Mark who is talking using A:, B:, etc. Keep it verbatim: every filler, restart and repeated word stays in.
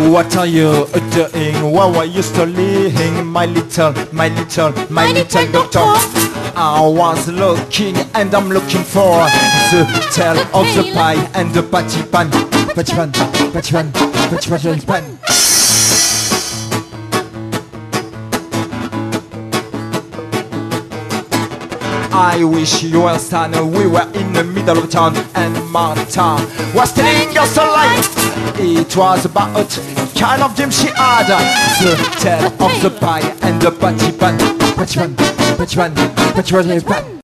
A: What are you doing? What were you studying? My little, my little, my,
B: My
A: little,
B: little
A: doctor.
B: doctor.
A: I was looking and I'm looking for the tail
B: The
A: of the
B: tail.
A: pie and the patty pan. Patty pan, patty pan, patty pan, patty pan. I wish you understand, we were in the middle of town and Martha was telling us a lie. It was about kind of dream she had, the tail of the pie and the patty pan. Patty pan, patty pan, patty pan.